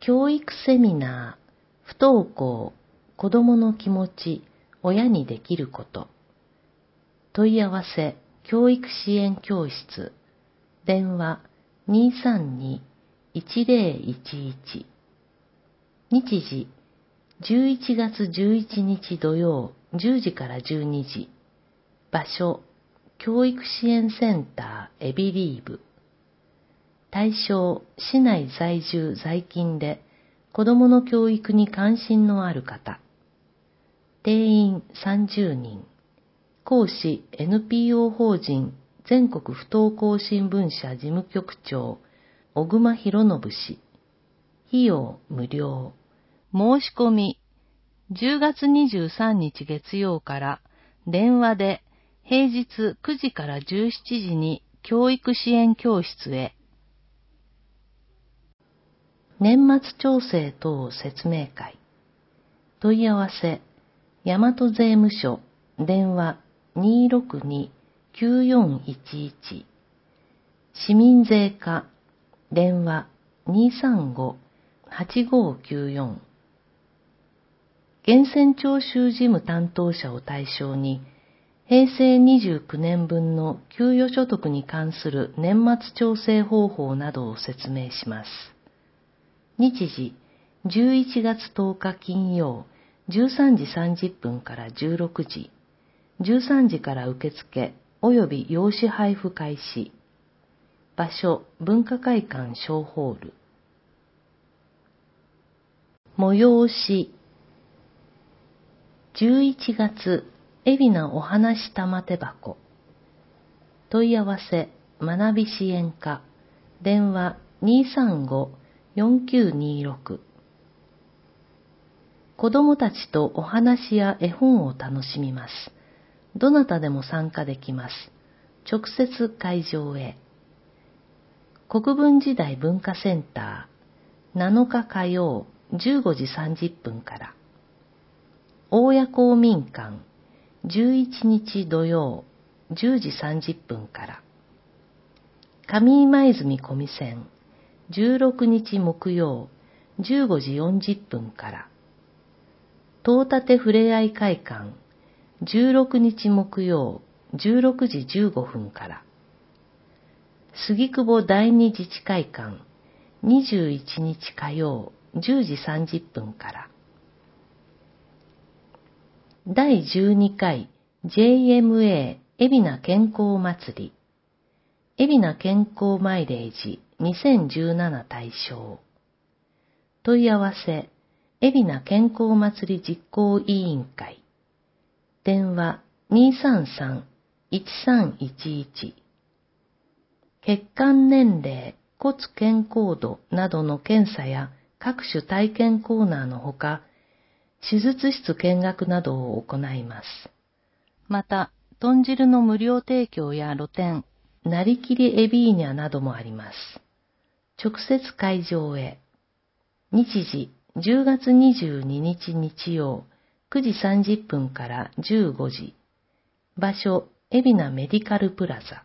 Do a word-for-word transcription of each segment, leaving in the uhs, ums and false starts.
教育セミナー、不登校、子どもの気持ち、親にできること。問い合わせ、教育支援教室。電話、にーさんにーいちぜろいちいち。日時、じゅういちがつじゅういちにち土曜、じゅうじからじゅうにじ。場所、教育支援センターエビリーブ。対象、市内在住在勤で子どもの教育に関心のある方。定員さんじゅうにん。講師 エヌピーオー 法人全国不登校新聞社事務局長小熊博信氏。費用無料。申し込みじゅうがつにじゅうさんにち月曜から電話で平日くじからじゅうしちじに教育支援教室へ。年末調整等説明会。問い合わせ、大和税務署、電話 にーろくにーきゅうよんいちいち。市民税課、電話 にーさんごーはちごーきゅうよん。源泉徴収事務担当者を対象に、へいせいにじゅうきゅうねんぶんの給与所得に関する年末調整方法などを説明します。日時、じゅういちがつとおか金曜、じゅうさんじさんじゅっぷんからじゅうろくじ、じゅうさんじから受付及び用紙配布開始。場所、文化会館小ホール。催し、じゅういちがつ、海老名お話玉手箱。問い合わせ、学び支援課、電話 にーさんごーよんきゅうにーろく。子どもたちとお話や絵本を楽しみます。どなたでも参加できます。直接会場へ。国分寺台文化センター、なのか火曜じゅうごじさんじゅっぷんから。大谷公民館、じゅういちにち土曜じゅうじさんじゅっぷんから。上今泉小見線、じゅうろくにち木曜じゅうごじよんじゅっぷんから。東立ふれあい会館、じゅうろくにち木曜じゅうろくじじゅうごふんから。杉久保第二自治会館、にじゅういちにち火曜じゅうじさんじゅっぷんから。だいじゅうにかい ジェイエムエー 海老名健康祭り。海老名健康マイレージにせんじゅうなな対象。問い合わせ、海老名健康祭り実行委員会。電話 にーさんさんーいちさんいちいち。血管年齢、骨健康度などの検査や各種体験コーナーのほか、手術室見学などを行います。また、豚汁の無料提供や露店、なりきりエビーニャなどもあります。直接会場へ。日時、じゅうがつにじゅうににち日曜、くじさんじゅっぷんからじゅうごじ。場所、海老名メディカルプラザ。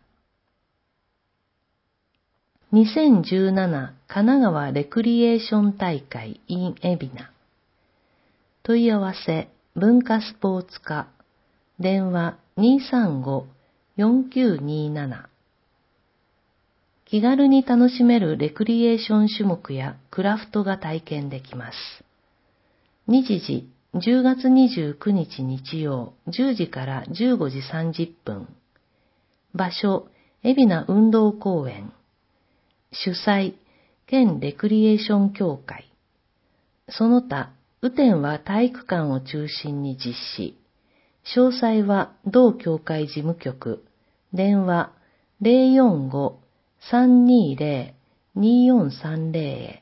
にせんじゅうなな神奈川レクリエーション大会 in 海老名。問い合わせ、文化スポーツ課。電話 にーさんごーよんきゅうにーなな。気軽に楽しめるレクリエーション種目やクラフトが体験できます。日時、じゅうがつにじゅうくにち日曜、じゅうじからじゅうごじさんじゅっぷん。場所、海老名運動公園。主催、県レクリエーション協会。その他、雨天は体育館を中心に実施。詳細は同協会事務局、電話 ゼロよんごーさんにーぜろにーよんさんぜろ へ。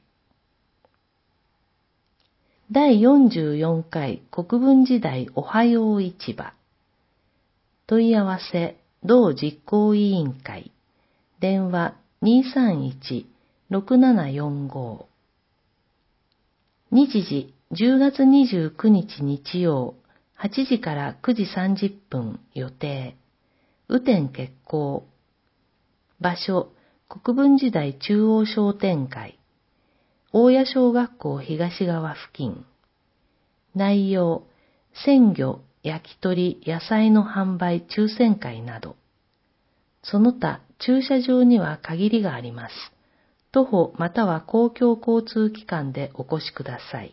だいよんじゅうよんかい国分寺台おはよう市場。問い合わせ、同実行委員会。電話 にーさんいちろくななよんご。日時、じゅうがつにじゅうくにち日曜、はちじからくじさんじゅっぷん予定。雨天決行。場所、国分寺台中央商店会。 大谷小学校東側付近。内容、鮮魚、焼き鳥、野菜の販売抽選会など。その他、駐車場には限りがあります。徒歩または公共交通機関でお越しください。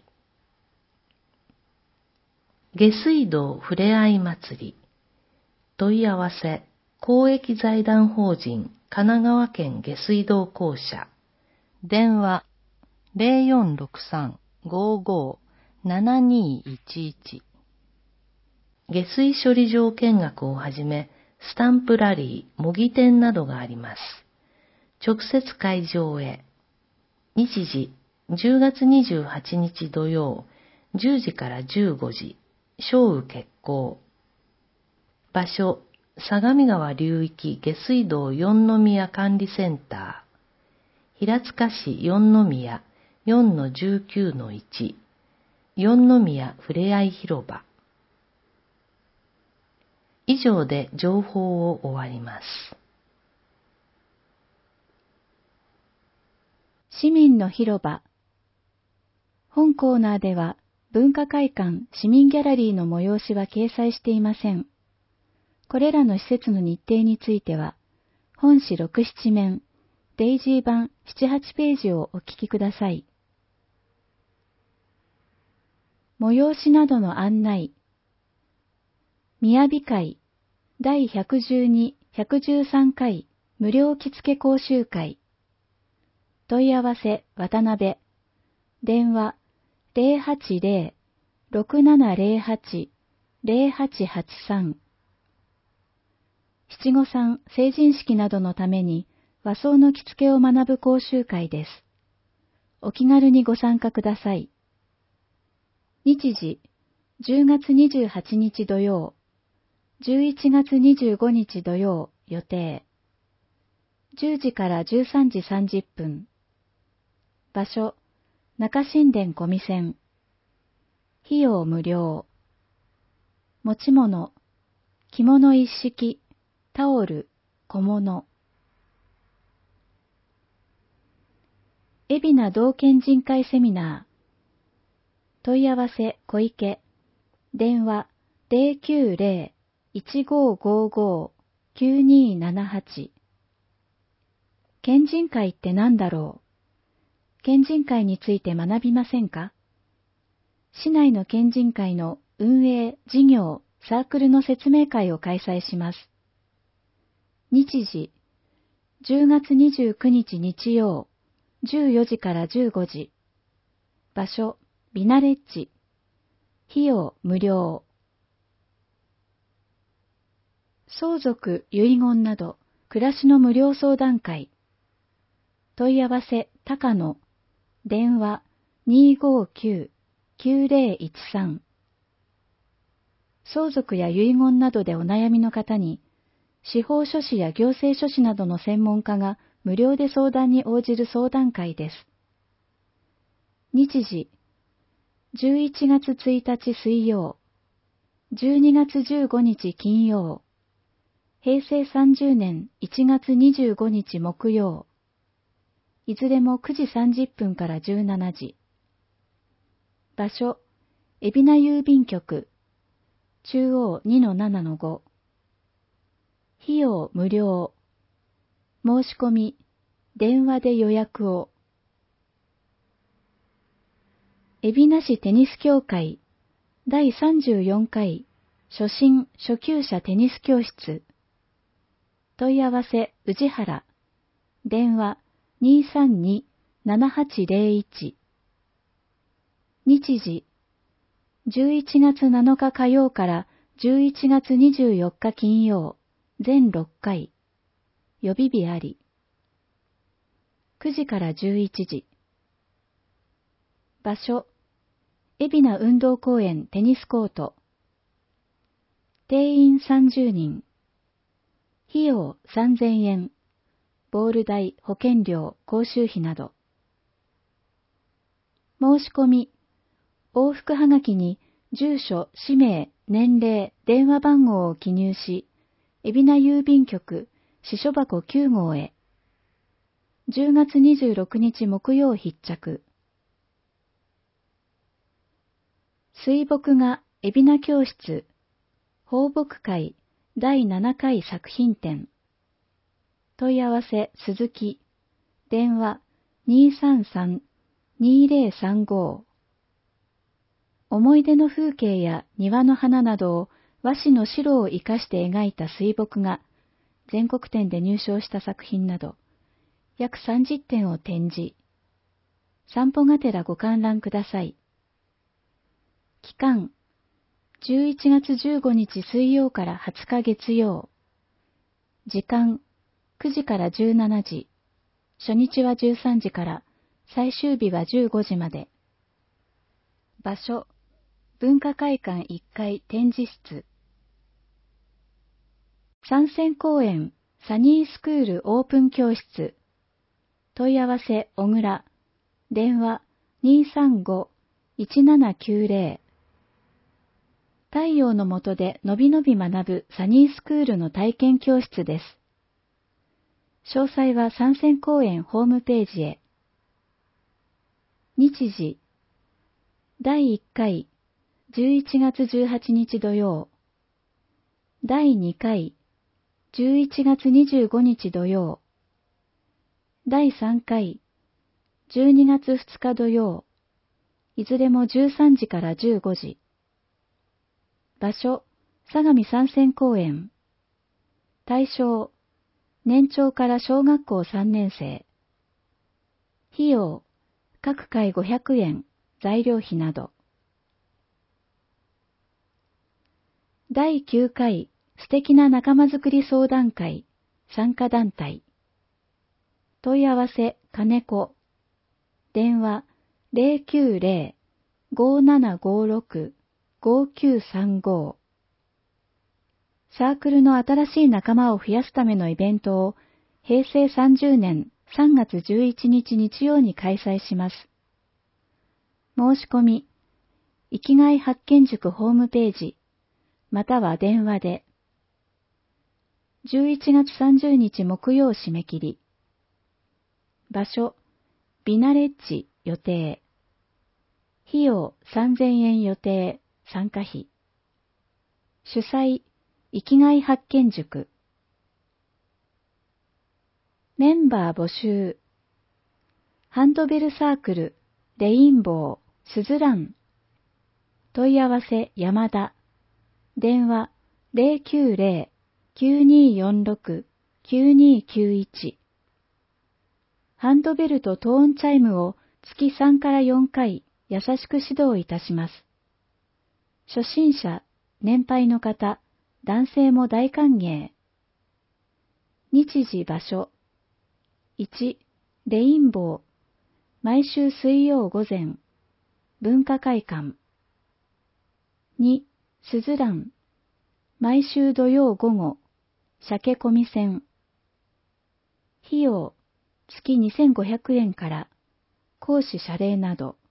下水道ふれあい祭り。問い合わせ、公益財団法人神奈川県下水道公社。電話、ゼロよんろくさん ごーごー ななにいちいち。下水処理場見学をはじめ、スタンプラリー、模擬店などがあります。直接会場へ。日時、じゅうがつにじゅうはちにち土曜、じゅうじからじゅうごじ、小雨決行。場所、相模川流域下水道四宮管理センター。平塚市四宮 よんのじゅうきゅうのいち、四宮ふれあい広場。以上で情報を終わります。 市民の広場。本コーナーでは文化会館市民ギャラリーの催しは掲載していません。これらの施設の日程については、本誌ろく、なな面、デイジー版なな、はちページをお聞きください。催しなどの案内。雅会だいひゃくじゅうに、ひゃくじゅうさんかい無料着付け講習会。問い合わせ渡辺。電話ゼロはちゼロ ろくななゼロはち ゼロはちはちさん。七五三成人式などのために和装の着付けを学ぶ講習会です。お気軽にご参加ください。日時、じゅうがつにじゅうはちにち土曜、じゅういちがつにじゅうごにち土曜予定。じゅうじからじゅうさんじさんじゅっぷん。場所、中新田小見線。費用無料。持ち物、着物一式、タオル、小物。海老名道県人会セミナー。問い合わせ小池。電話ゼロきゅうゼロ いちごーごーごー きゅうにーななはち。県人会って何だろう？県人会について学びませんか？市内の県人会の運営、事業、サークルの説明会を開催します。日時、じゅうがつにじゅうくにち日曜、じゅうよじからじゅうごじ。場所、ビナレッジ。費用無料。相続、遺言など、暮らしの無料相談会。問い合わせ、高野。電話、にーごーきゅう きゅうゼロいちさん。相続や遺言などでお悩みの方に、司法書士や行政書士などの専門家が無料で相談に応じる相談会です。日時、じゅういちがつついたち水曜、じゅうにがつじゅうごにち金曜、へいせいさんじゅうねんいちがつにじゅうごにち木曜、いずれもくじさんじゅっぷんからじゅうしちじ。場所、海老名郵便局、中央 にのななのご。費用無料。申し込み、電話で予約を。海老名市テニス協会だいさんじゅうよんかい初心初級者テニス教室。問い合わせ宇治原。電話にーさんに ななはちゼロいち。日時、じゅういちがつなのか火曜からじゅういちがつにじゅうよっか金曜、全ろっかい。予備日あり。くじからじゅういちじ。場所、海老名運動公園テニスコート。定員さんじゅうにん。費用さんぜんえん。ボール代、保険料、講習費など。申し込み、往復はがきに住所、氏名、年齢、電話番号を記入し、海老名郵便局、支所箱きゅうごうへ。じゅうがつにじゅうろくにち木曜必着。 水墨画海老名教室、放牧会だいななかい作品展。問い合わせ鈴木、電話 にーさんさん にーぜろさんご。思い出の風景や庭の花などを和紙の白を生かして描いた水墨画、全国展で入賞した作品など、約さんじゅってんを展示。散歩がてらご観覧ください。期間、じゅういちがつじゅうごにち水曜からはつか月曜。時間、くじからじゅうしちじ。初日はじゅうさんじから、最終日はじゅうごじまで。場所、文化会館いっかい展示室。参戦公園サニースクールオープン教室。問い合わせ小倉。電話 にーさんご いちななきゅうぜろ。太陽の下でのびのび学ぶサニースクールの体験教室です。詳細は参戦公園ホームページへ。日時、だいいっかいじゅういちがつじゅうはちにち土曜。だいにかいじゅういちがつにじゅうごにち土曜。だいさんかいじゅうにがつふつか土曜。いずれもじゅうさんじからじゅうごじ。場所、相模参戦公園。対象、年長から小学校さんねんせい。費用、各回ごひゃくえん、材料費など。だいきゅうかい素敵な仲間づくり相談会、参加団体。問い合わせ、金子。電話、ぜろきゅうぜろ ごーななごーろく ごーきゅうさんご。サークルの新しい仲間を増やすためのイベントを、へいせいさんじゅうねんさんがつじゅういちにち日曜に開催します。申し込み、生きがい発見塾ホームページ、または電話で。じゅういちがつさんじゅうにち木曜締め切り。場所、ビナレッジ予定。費用さんぜんえん予定、参加費。主催、生きがい発見塾。メンバー募集。ハンドベルサークル、レインボー、スズラン。問い合わせ、山田。電話、ぜろきゅうぜろ きゅうにーよんろく きゅうにーきゅういち。ハンドベルとトーンチャイムを月さんからよんかい優しく指導いたします。初心者、年配の方、男性も大歓迎。日時場所。いち、レインボー。毎週水曜午前。文化会館。に、スズラン。毎週土曜午後。鮭込み船。費用、月にせんごひゃくえんから。講師謝礼など。